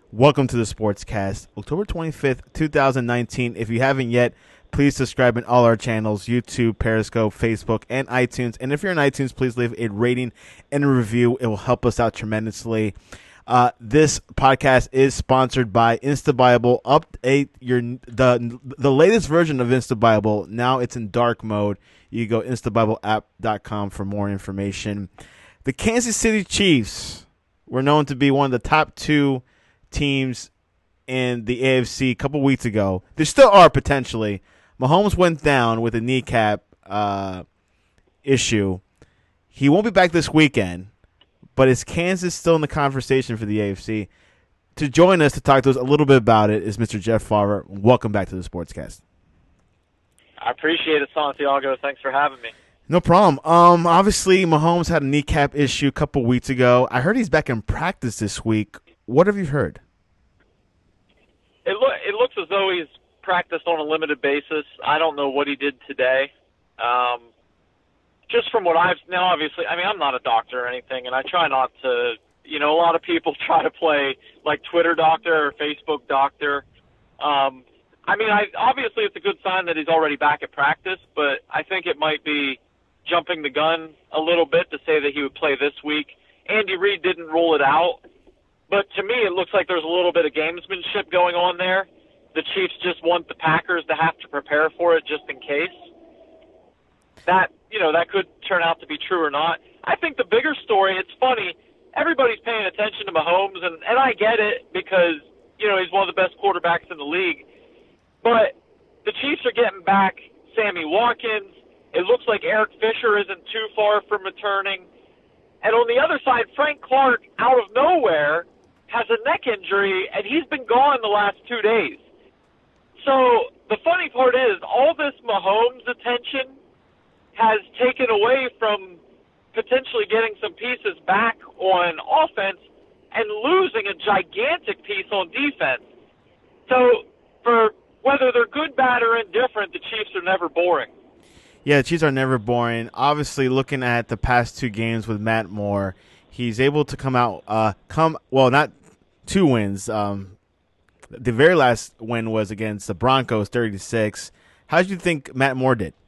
Welcome to the Sportscast, October 25th, 2019. If you haven't yet, please subscribe in all our channels, YouTube, Periscope, Facebook, and iTunes. And if you're in iTunes, please leave a rating and a review. It will help us out tremendously. This podcast is sponsored by InstaBible. Update the latest version of InstaBible. Now it's in dark mode. You go instabibleapp.com for more information. The Kansas City Chiefs were known to be one of the top two teams in the AFC a couple weeks ago. They still are potentially. Mahomes went down with a kneecap issue. He won't be back this weekend, but is Kansas still in the conversation for the AFC? To join us to talk to us a little bit about it is Mr. Jeff Farver. Welcome back to the Sportscast. I appreciate it, Santiago. Thanks for having me. No problem. Obviously, Mahomes had a kneecap issue a couple weeks ago. I heard he's back in practice this week. What have you heard? It looks as though he's practiced on a limited basis. I don't know what he did today. Just from what I've now, obviously, I'm not a doctor or anything, and I try not to. A lot of people try to play like Twitter doctor or Facebook doctor. Obviously it's a good sign that he's already back at practice, but I think it might be jumping the gun a little bit to say that he would play this week. Andy Reid didn't rule it out, but to me it looks like there's a little bit of gamesmanship going on there. The Chiefs just want the Packers to have to prepare for it just in case. That could turn out to be true or not. I think the bigger story, it's funny, everybody's paying attention to Mahomes, and I get it because, he's one of the best quarterbacks in the league. But the Chiefs are getting back Sammy Watkins. It looks like Eric Fisher isn't too far from returning. And on the other side, Frank Clark, out of nowhere, has a neck injury, and he's been gone the last 2 days. So the funny part is all this Mahomes attention has taken away from potentially getting some pieces back on offense and losing a gigantic piece on defense. So for whether they're good, bad, or indifferent, the Chiefs are never boring. Yeah, the Chiefs are never boring. Obviously, looking at the past two games with Matt Moore, he's able to come out, not two wins. The very last win was against the Broncos, 30-6. How did you think Matt Moore did?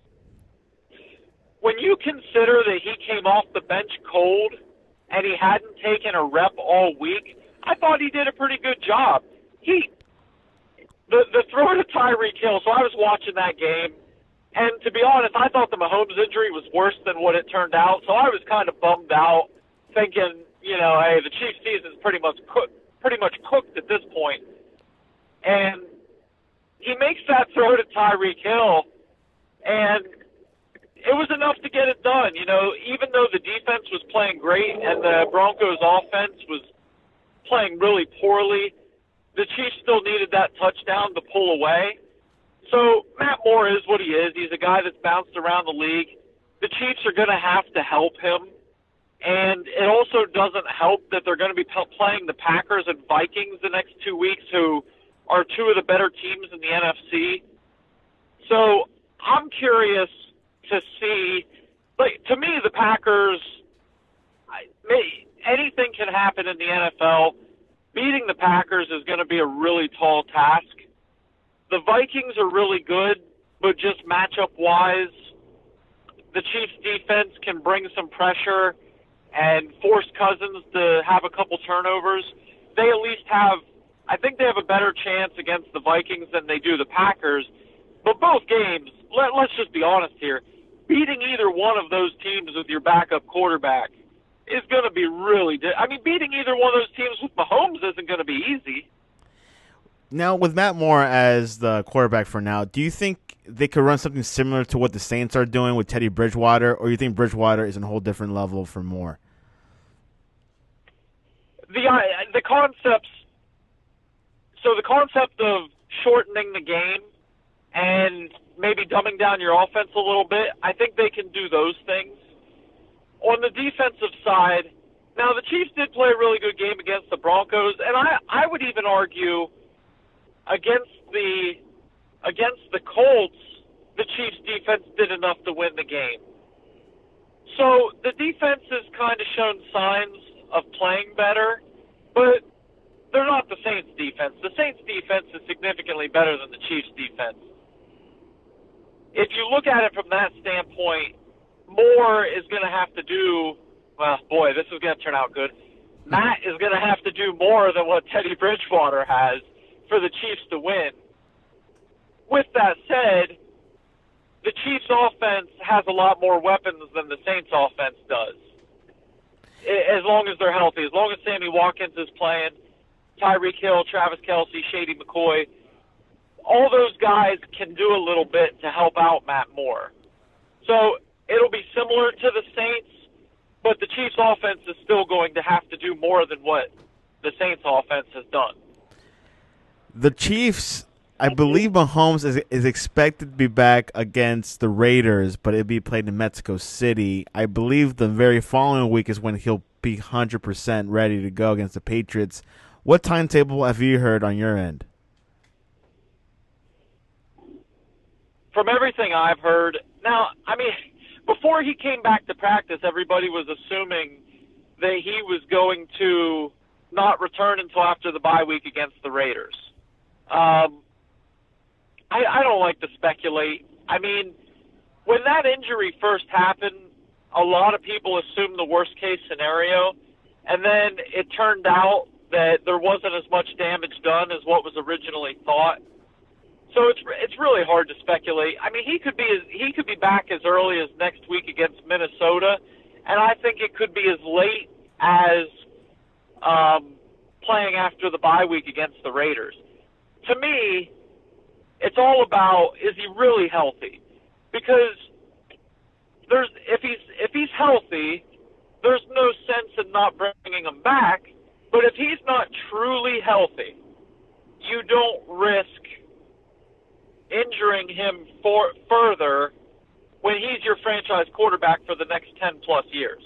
When you consider that he came off the bench cold and he hadn't taken a rep all week, I thought he did a pretty good job. The throw to Tyreek Hill, so I was watching that game, and to be honest, I thought the Mahomes injury was worse than what it turned out, so I was kind of bummed out, thinking, hey, the Chiefs' season's pretty much cooked at this point. And he makes that throw to Tyreek Hill, and it was enough to get it done. Even though the defense was playing great and the Broncos' offense was playing really poorly, the Chiefs still needed that touchdown to pull away. So Matt Moore is what he is. He's a guy that's bounced around the league. The Chiefs are going to have to help him. And it also doesn't help that they're going to be playing the Packers and Vikings the next 2 weeks, who are two of the better teams in the NFC. So I'm curious to see, to me, the Packers, anything can happen in the NFL. Beating the Packers is going to be a really tall task. The Vikings are really good, but just matchup-wise, the Chiefs' defense can bring some pressure and force Cousins to have a couple turnovers. They at least I think they have a better chance against the Vikings than they do the Packers. But both games, let's just be honest here, beating either one of those teams with your backup quarterback is going to be really beating either one of those teams with Mahomes isn't going to be easy. Now, with Matt Moore as the quarterback for now, do you think they could run something similar to what the Saints are doing with Teddy Bridgewater, or do you think Bridgewater is on a whole different level for Moore? The concepts. So the concept of shortening the game and maybe dumbing down your offense a little bit, I think they can do those things. On the defensive side, now the Chiefs did play a really good game against the Broncos, and I would even argue against the Colts, the Chiefs' defense did enough to win the game. So the defense has kind of shown signs of playing better, but they're not the Saints defense. The Saints defense is significantly better than the Chiefs defense. If you look at it from that standpoint, Moore is going to have to do, well, boy, this is going to turn out good. Matt is going to have to do more than what Teddy Bridgewater has for the Chiefs to win. With that said, the Chiefs offense has a lot more weapons than the Saints offense does. As long as they're healthy, as long as Sammy Watkins is playing, Tyreek Hill, Travis Kelce, Shady McCoy, all those guys can do a little bit to help out Matt Moore. So it'll be similar to the Saints, but the Chiefs offense is still going to have to do more than what the Saints offense has done. The Chiefs, I believe Mahomes is expected to be back against the Raiders, but it'll be played in Mexico City. I believe the very following week is when he'll be 100% ready to go against the Patriots. What timetable have you heard on your end? From everything I've heard, now, I mean, before he came back to practice, everybody was assuming that he was going to not return until after the bye week against the Raiders. I don't like to speculate. I mean, when that injury first happened, a lot of people assumed the worst-case scenario, and then it turned out that there wasn't as much damage done as what was originally thought. So it's really hard to speculate. I mean, he could be back as early as next week against Minnesota, and I think it could be as late as playing after the bye week against the Raiders. To me, it's all about, is he really healthy? Because if he's healthy, there's no sense in not bringing him back. But if he's not truly healthy, you don't risk injuring him further when he's your franchise quarterback for the next 10-plus years.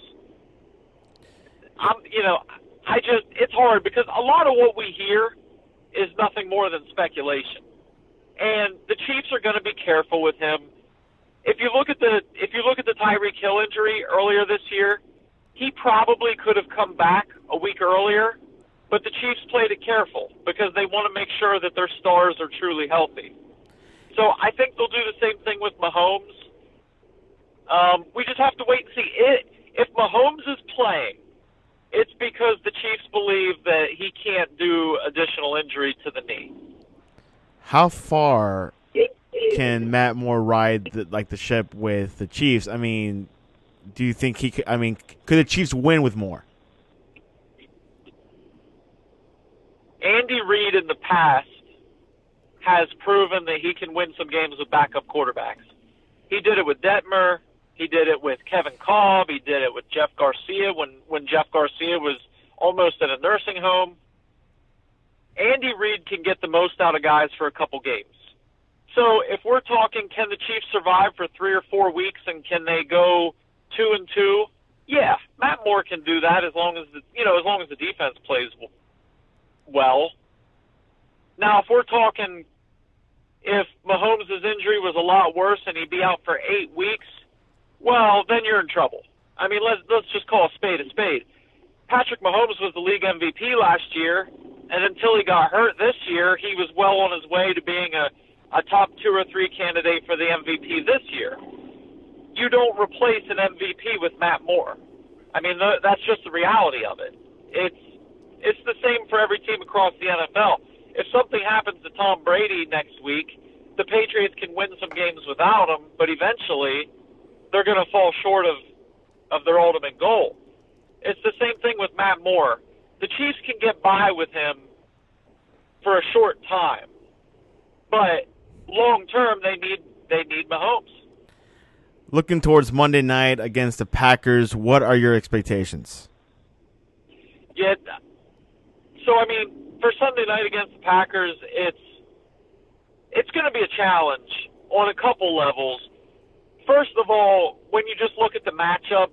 It's hard because a lot of what we hear is nothing more than speculation. And the Chiefs are going to be careful with him. If you look at the Tyreek Hill injury earlier this year, he probably could have come back a week earlier, but the Chiefs played it careful because they want to make sure that their stars are truly healthy. So I think they'll do the same thing with Mahomes. We just have to wait and see. If Mahomes is playing, it's because the Chiefs believe that he can't do additional injury to the knee. How far can Matt Moore ride the ship with the Chiefs? I mean, do you think he could? I mean, could the Chiefs win with Moore? Andy Reid in the past has proven that he can win some games with backup quarterbacks. He did it with Detmer. He did it with Kevin Kolb. He did it with Jeff Garcia when Jeff Garcia was almost at a nursing home. Andy Reid can get the most out of guys for a couple games. So if we're talking, can the Chiefs survive for 3 or 4 weeks and can they go 2-2? Yeah, Matt Moore can do that as long as the defense plays well. Now, if we're talking, if Mahomes' injury was a lot worse and he'd be out for 8 weeks, well, then you're in trouble. I mean, let's just call a spade a spade. Patrick Mahomes was the league MVP last year, and until he got hurt this year, he was well on his way to being a top 2 or 3 candidate for the MVP this year. You don't replace an MVP with Matt Moore. I mean, that's just the reality of it. It's the same for every team across the NFL. If something happens to Tom Brady next week, the Patriots can win some games without him, but eventually they're going to fall short of their ultimate goal. It's the same thing with Matt Moore. The Chiefs can get by with him for a short time, but long term they need Mahomes. Looking towards Monday night against the Packers, what are your expectations? Yeah, so I mean, for Sunday night against the Packers, it's going to be a challenge on a couple levels. First of all, when you just look at the matchup,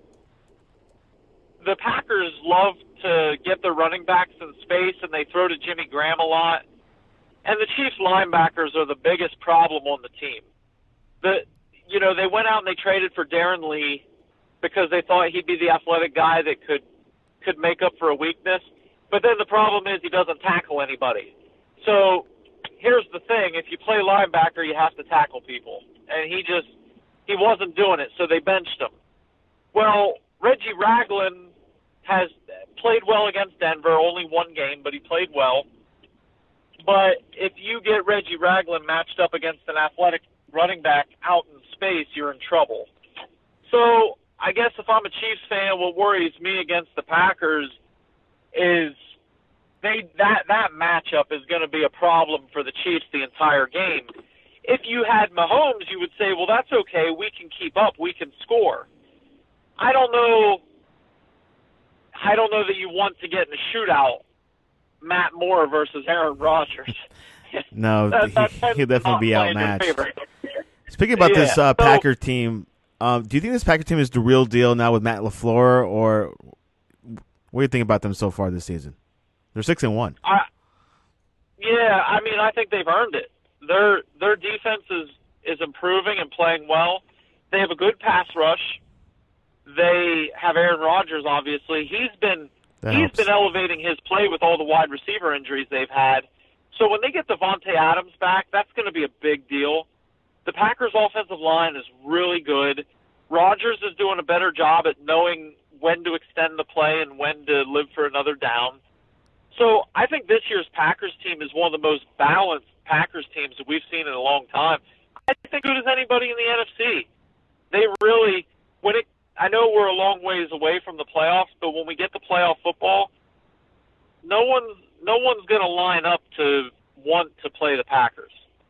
the Packers love to get their running backs in space, and they throw to Jimmy Graham a lot. And the Chiefs linebackers are the biggest problem on the team. They went out and they traded for Darren Lee because they thought he'd be the athletic guy that could make up for a weakness. But then the problem is he doesn't tackle anybody. So here's the thing. If you play linebacker, you have to tackle people. And he wasn't doing it, so they benched him. Well, Reggie Ragland has played well against Denver, only one game, but he played well. But if you get Reggie Ragland matched up against an athletic running back out in space, you're in trouble. So I guess if I'm a Chiefs fan, what worries me against the Packers is that matchup is going to be a problem for the Chiefs the entire game. If you had Mahomes, you would say, well, that's okay. We can keep up. We can score. I don't know that you want to get in a shootout, Matt Moore versus Aaron Rodgers. No, he'll definitely be outmatched. Speaking about this Packer team, do you think this Packer team is the real deal now with Matt LaFleur, or what do you think about them so far this season? They're 6-1. Yeah, I mean, I think they've earned it. Their defense is improving and playing well. They have a good pass rush. They have Aaron Rodgers, obviously. He's been elevating his play with all the wide receiver injuries they've had. So when they get Devontae Adams back, that's going to be a big deal. The Packers' offensive line is really good. Rodgers is doing a better job at knowing when to extend the play and when to live for another down. So I think this year's Packers team is one of the most balanced Packers teams that we've seen in a long time. I think good as anybody in the NFC. They really, I know we're a long ways away from the playoffs, but when we get to playoff football, no one's going to line up to want to play the Packers.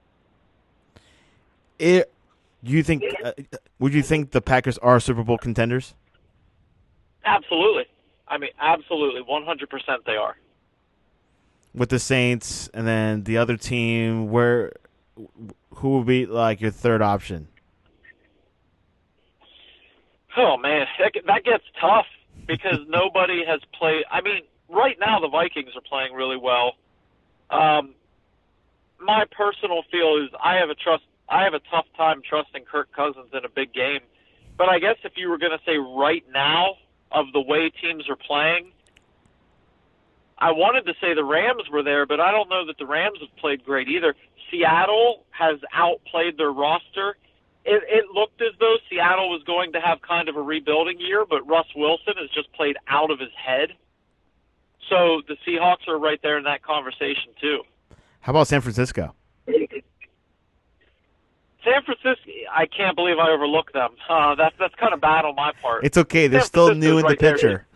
Would you think the Packers are Super Bowl contenders? Absolutely. I mean, absolutely, 100% they are. With the Saints and then the other team, who would be like your third option? Oh, man, that gets tough because nobody has played. I mean, right now the Vikings are playing really well. My personal feel is I have a tough time trusting Kirk Cousins in a big game. But I guess if you were going to say right now of the way teams are playing, I wanted to say the Rams were there, but I don't know that the Rams have played great either. Seattle has outplayed their roster. It looked as though Seattle was going to have kind of a rebuilding year, but Russ Wilson has just played out of his head. So the Seahawks are right there in that conversation too. How about San Francisco? San Francisco, I can't believe I overlooked them. That's kind of bad on my part. It's okay. They're still new in the picture.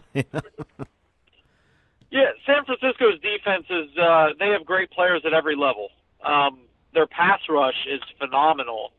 Yeah, San Francisco's defense is they have great players at every level. Their pass rush is phenomenal.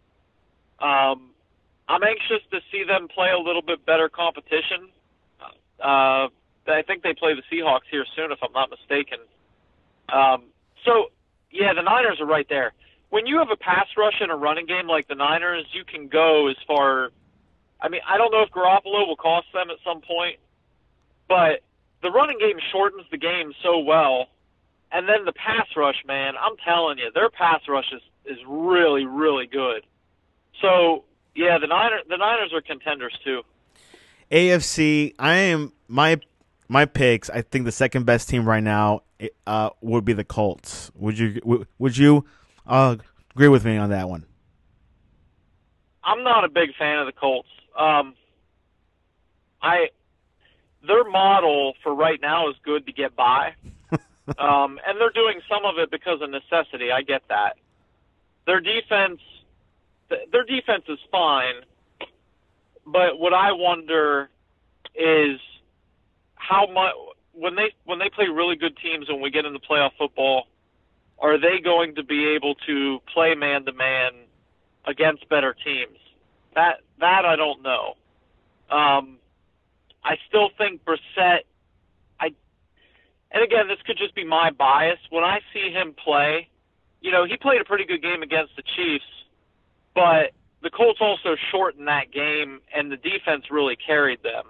I'm anxious to see them play a little bit better competition. I think they play the Seahawks here soon, if I'm not mistaken. So, yeah, the Niners are right there. When you have a pass rush in a running game like the Niners, you can go as far. I mean, I don't know if Garoppolo will cost them at some point, but the running game shortens the game so well. And then the pass rush, man, I'm telling you, their pass rush is really, really good. So, yeah, the Niners are contenders too. AFC, my picks. I think the second best team right now would be the Colts. Would you agree with me on that one? I'm not a big fan of the Colts. Their model for right now is good to get by, and they're doing some of it because of necessity. I get that. Their defense is fine, but what I wonder is how much when they play really good teams and we get into playoff football, are they going to be able to play man-to-man against better teams? That I don't know. I still think Brissett, and again, this could just be my bias. When I see him play, he played a pretty good game against the Chiefs, but the Colts also shortened that game, and the defense really carried them.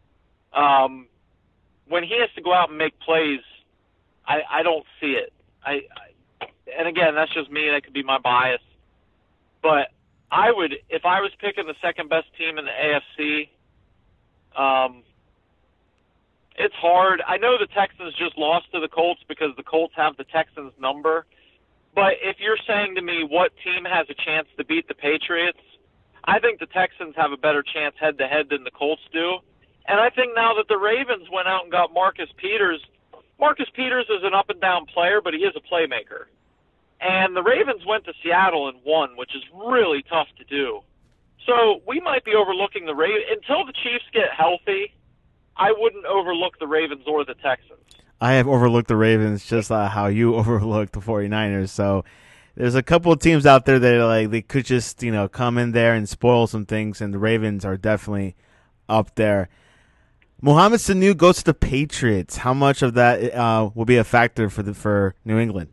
When he has to go out and make plays, I don't see it. And again, that's just me. That could be my bias. But if I was picking the second best team in the AFC, It's hard. I know the Texans just lost to the Colts because the Colts have the Texans' number. But if you're saying to me what team has a chance to beat the Patriots, I think the Texans have a better chance head-to-head than the Colts do. And I think now that the Ravens went out and got Marcus Peters is an up-and-down player, but he is a playmaker. And the Ravens went to Seattle and won, which is really tough to do. So we might be overlooking the Ravens. Until the Chiefs get healthy, I wouldn't overlook the Ravens or the Texans. I have overlooked the Ravens just how you overlooked the 49ers. So there's a couple of teams out there that they could just come in there and spoil some things, and the Ravens are definitely up there. Mohamed Sanu goes to the Patriots. How much of that will be a factor for New England?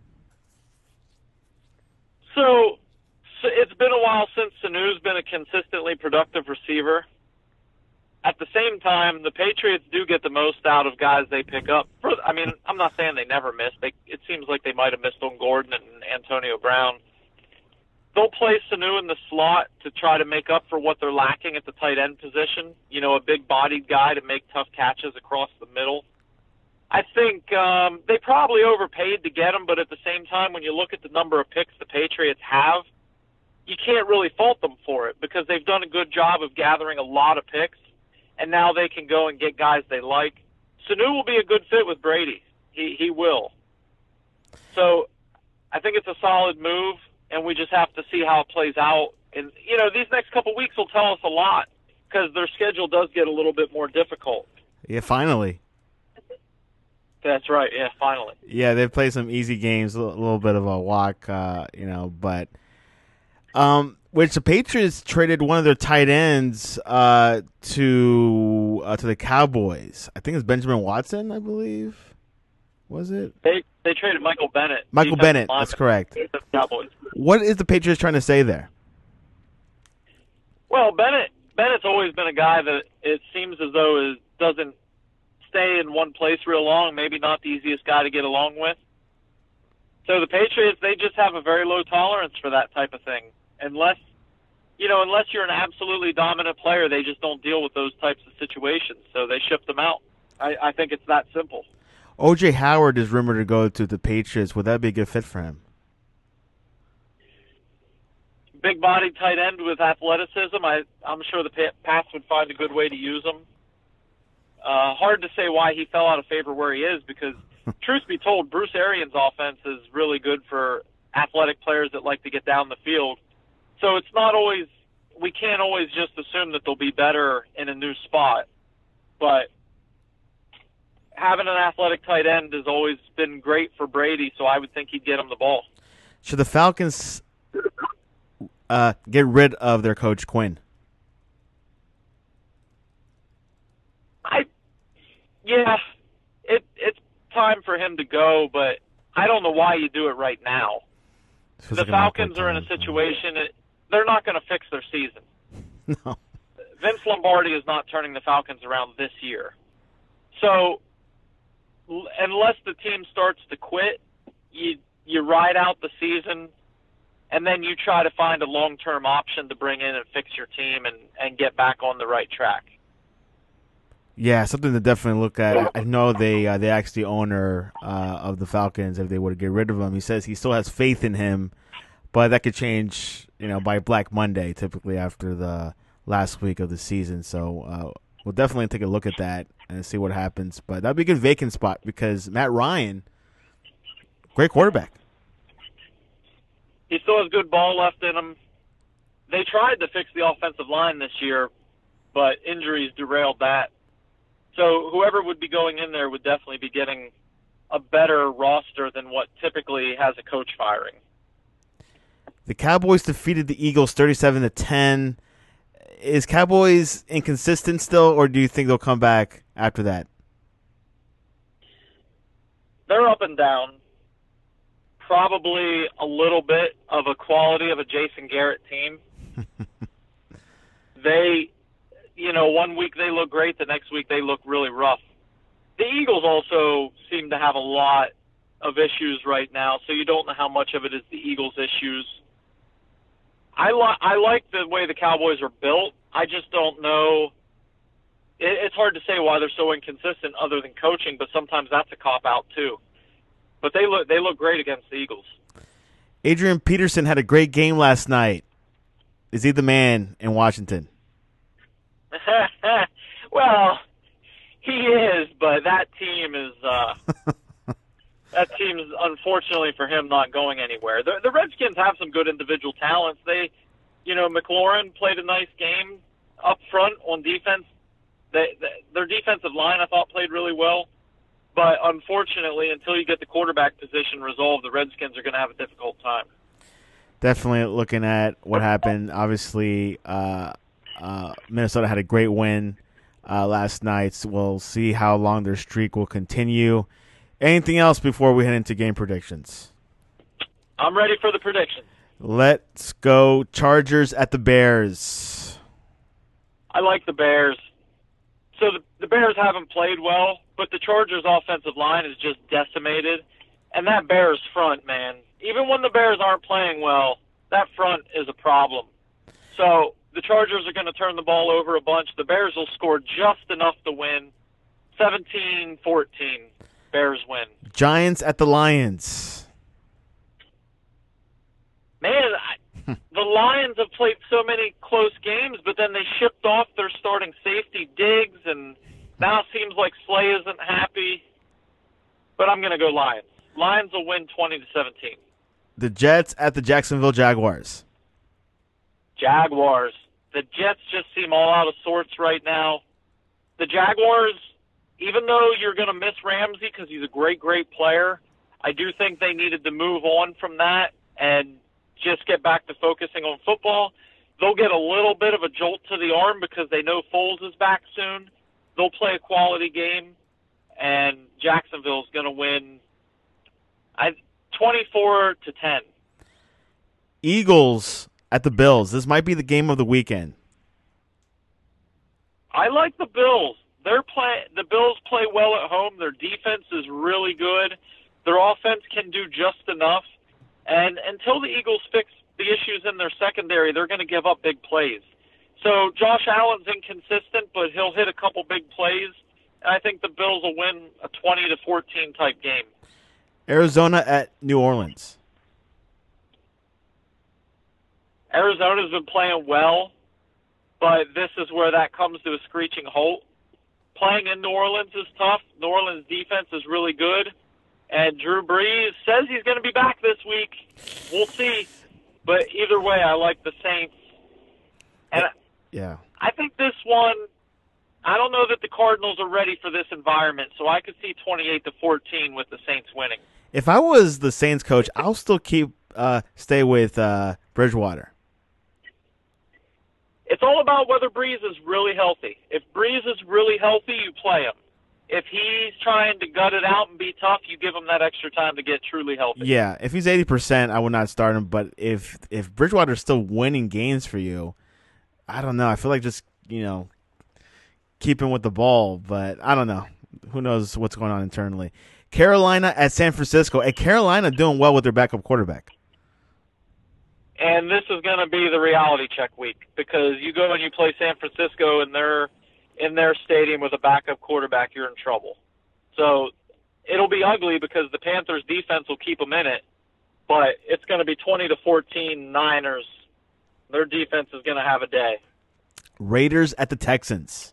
So it's been a while since Sanu's been a consistently productive receiver. At the same time, the Patriots do get the most out of guys they pick up. I'm not saying they never miss. It seems like they might have missed on Gordon and Antonio Brown. They'll play Sanu in the slot to try to make up for what they're lacking at the tight end position. A big-bodied guy to make tough catches across the middle. I think they probably overpaid to get him, but at the same time, when you look at the number of picks the Patriots have, you can't really fault them for it because they've done a good job of gathering a lot of picks, and now they can go and get guys they like. Sanu will be a good fit with Brady. He will. So I think it's a solid move, and we just have to see how it plays out. And, these next couple weeks will tell us a lot because their schedule does get a little bit more difficult. Yeah, finally. That's right. Yeah, finally. Yeah, they play some easy games, a little bit of a walk, but which the Patriots traded one of their tight ends to the Cowboys. I think it's Benjamin Watson, I believe. Was it? They traded Michael Bennett. Michael Bennett, that's correct. Cowboys. What is the Patriots trying to say there? Well, Bennett's always been a guy that it seems as though doesn't stay in one place real long, maybe not the easiest guy to get along with. So the Patriots, they just have a very low tolerance for that type of thing. Unless you're an absolutely dominant player, they just don't deal with those types of situations. So they ship them out. I think it's that simple. O.J. Howard is rumored to go to the Patriots. Would that be a good fit for him? Big-bodied tight end with athleticism. I'm sure the Pats would find a good way to use him. Hard to say why he fell out of favor where he is because, truth be told, Bruce Arians' offense is really good for athletic players that like to get down the field. So it's not always – we can't always just assume that they'll be better in a new spot. But having an athletic tight end has always been great for Brady, so I would think he'd get him the ball. Should the Falcons get rid of their coach, Quinn? Yeah, it's time for him to go, but I don't know why you do it right now. The Falcons are in a situation they're not going to fix their season. No. Vince Lombardi is not turning the Falcons around this year. So unless the team starts to quit, you ride out the season, and then you try to find a long-term option to bring in and fix your team and get back on the right track. Yeah, something to definitely look at. I know they asked the owner of the Falcons if they would get rid of him. He says he still has faith in him, but that could change, by Black Monday, typically after the last week of the season. So we'll definitely take a look at that and see what happens. But that'd be a good vacant spot because Matt Ryan, great quarterback. He still has good ball left in him. They tried to fix the offensive line this year, but injuries derailed that. So whoever would be going in there would definitely be getting a better roster than what typically has a coach firing. The Cowboys defeated the Eagles 37-10. Is Cowboys inconsistent still, or do you think they'll come back after that? They're up and down. Probably a little bit of a quality of a Jason Garrett team. They... 1 week they look great, the next week they look really rough. The Eagles also seem to have a lot of issues right now, so you don't know how much of it is the Eagles' issues. I like the way the Cowboys are built. I just don't know it's hard to say why they're so inconsistent other than coaching, but sometimes that's a cop-out too. But they look great against the Eagles. Adrian Peterson had a great game last night. Is he the man in Washington? Well, he is, but that team is that team is unfortunately for him not going anywhere. The Redskins have some good individual talents. McLaurin played a nice game up front on defense. Their defensive line, I thought, played really well. But unfortunately, until you get the quarterback position resolved, the Redskins are going to have a difficult time. Definitely looking at what happened. Obviously, Minnesota had a great win last night. So we'll see how long their streak will continue. Anything else before we head into game predictions? I'm ready for the predictions. Let's go Chargers at the Bears. I like the Bears. So the Bears haven't played well, but the Chargers' offensive line is just decimated. And that Bears front, man, even when the Bears aren't playing well, that front is a problem. So the Chargers are going to turn the ball over a bunch. The Bears will score just enough to win. 17-14, Bears win. Giants at the Lions. Man, the Lions have played so many close games, but then they shipped off their starting safety, Diggs, and now it seems like Slay isn't happy. But I'm going to go Lions. Lions will win 20-17. The Jets at the Jacksonville Jaguars. Jaguars. The Jets just seem all out of sorts right now. The Jaguars, even though you're going to miss Ramsey because he's a great, great player, I do think they needed to move on from that and just get back to focusing on football. They'll get a little bit of a jolt to the arm because they know Foles is back soon. They'll play a quality game, and Jacksonville's going to win 24-10. Eagles at the Bills. This might be the game of the weekend. I like the Bills. The Bills play well at home. Their defense is really good. Their offense can do just enough. And until the Eagles fix the issues in their secondary, they're going to give up big plays. So Josh Allen's inconsistent, but he'll hit a couple big plays. And I think the Bills will win a 20-14 type game. Arizona at New Orleans. Arizona's been playing well, but this is where that comes to a screeching halt. Playing in New Orleans is tough. New Orleans' defense is really good. And Drew Brees says he's going to be back this week. We'll see. But either way, I like the Saints. And yeah, I think this one, I don't know that the Cardinals are ready for this environment, so I could see 28-14 with the Saints winning. If I was the Saints coach, I'll still stay with Bridgewater. It's all about whether Brees is really healthy. If Brees is really healthy, you play him. If he's trying to gut it out and be tough, you give him that extra time to get truly healthy. Yeah, if he's 80%, I would not start him. But if Bridgewater's still winning games for you, I don't know. I feel like just, keep him with the ball. But I don't know. Who knows what's going on internally. Carolina at San Francisco. And Carolina doing well with their backup quarterback. And this is going to be the reality check week because you go and you play San Francisco and they're in their stadium with a backup quarterback, you're in trouble. So it'll be ugly because the Panthers' defense will keep them in it, but it's going to be 20-14 Niners. Their defense is going to have a day. Raiders at the Texans.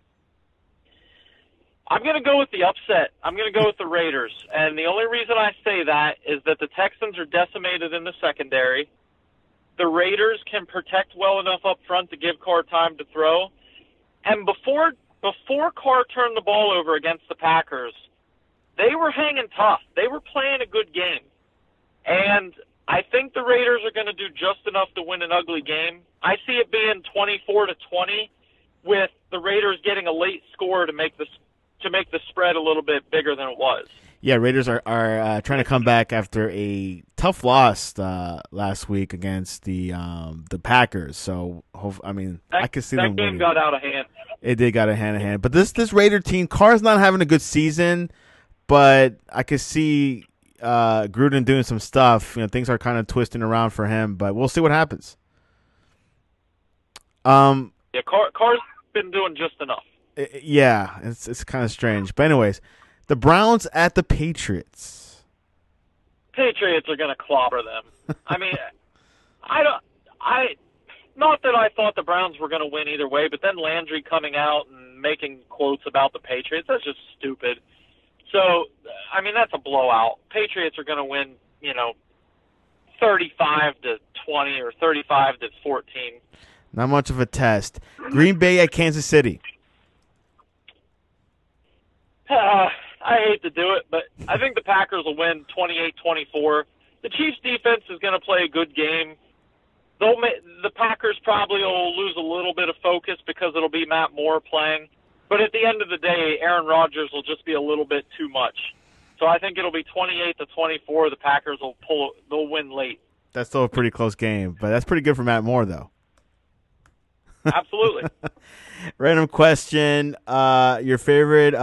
I'm going to go with the upset. I'm going to go with the Raiders. And the only reason I say that is that the Texans are decimated in the secondary. The Raiders can protect well enough up front to give Carr time to throw. And before Carr turned the ball over against the Packers, they were hanging tough. They were playing a good game. And I think the Raiders are going to do just enough to win an ugly game. I see it being 24-20 with the Raiders getting a late score to make the spread a little bit bigger than it was. Yeah, Raiders are trying to come back after a tough loss last week against the Packers. So, I could see them winning. That game got out of hand. It did got a hand in hand. But this Raider team, Carr's not having a good season, but I could see Gruden doing some stuff. Things are kind of twisting around for him, but we'll see what happens. Yeah, Carr's been doing just enough. Yeah, it's kind of strange. But anyways, the Browns at the Patriots. Patriots are going to clobber them. I mean, not that I thought the Browns were going to win either way, but then Landry coming out and making quotes about the Patriots, that's just stupid. So, I mean, that's a blowout. Patriots are going to win, 35-20 or 35-14. Not much of a test. Green Bay at Kansas City. I hate to do it, but I think the Packers will win 28-24. The Chiefs' defense is going to play a good game. The Packers probably will lose a little bit of focus because it'll be Matt Moore playing. But at the end of the day, Aaron Rodgers will just be a little bit too much. So I think it'll be 28-24. The Packers they'll win late. That's still a pretty close game, but that's pretty good for Matt Moore, though. Absolutely. Random question. Your favorite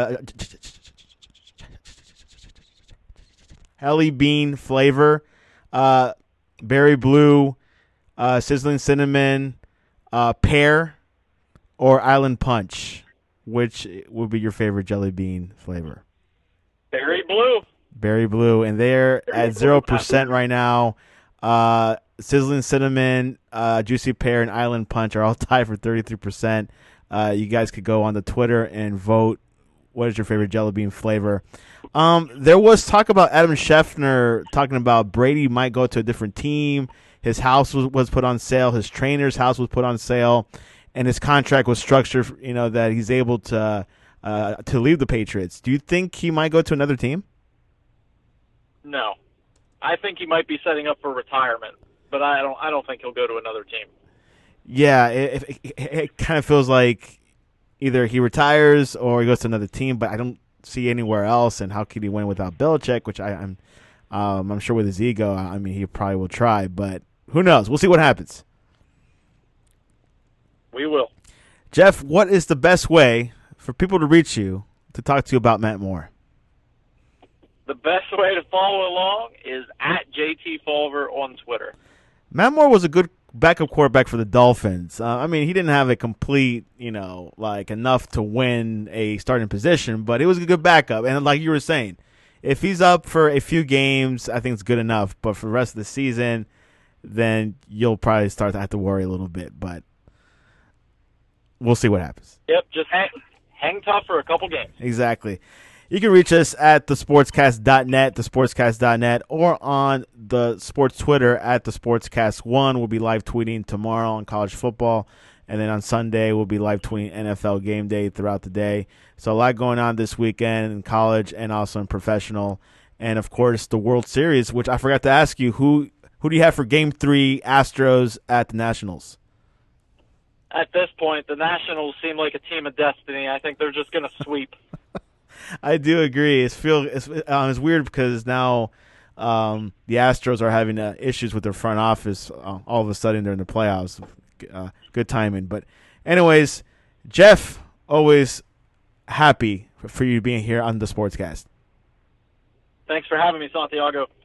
Helly Bean flavor? Berry Blue, Sizzling Cinnamon, Pear, or Island Punch? Which would be your favorite jelly bean flavor? Berry Blue. Berry Blue. And they're at 0% right now. Sizzling Cinnamon, Juicy Pear, and Island Punch are all tied for 33%. You guys could go on the Twitter and vote. What is your favorite jelly bean flavor? There was talk about Adam Schefter talking about Brady might go to a different team. His house was put on sale. His trainer's house was put on sale. And his contract was structured, that he's able to leave the Patriots. Do you think he might go to another team? No. I think he might be setting up for retirement, but I don't think he'll go to another team. Yeah, it kind of feels like either he retires or he goes to another team, but I don't see anywhere else. And how could he win without Belichick? Which I'm sure with his ego, I mean, he probably will try, but who knows? We'll see what happens. We will. Jeff, what is the best way for people to reach you to talk to you about Matt Moore? The best way to follow along is at JT Fulver on Twitter. Matt Moore was a good backup quarterback for the Dolphins. I mean, he didn't have a complete, enough to win a starting position, but he was a good backup. And like you were saying, if he's up for a few games, I think it's good enough. But for the rest of the season, then you'll probably start to have to worry a little bit. But we'll see what happens. Yep, just hang tough for a couple games. Exactly. You can reach us at thesportscast.net, or on the sports Twitter at thesportscast1. We'll be live tweeting tomorrow on college football, and then on Sunday we'll be live tweeting NFL game day throughout the day. So a lot going on this weekend in college and also in professional, and of course the World Series, which I forgot to ask you, who do you have for Game 3, Astros at the Nationals? At this point, the Nationals seem like a team of destiny. I think they're just going to sweep. I do agree. It's weird because now the Astros are having issues with their front office all of a sudden during the playoffs. Good timing. But anyways, Jeff, always happy for you being here on the Sportscast. Thanks for having me, Santiago.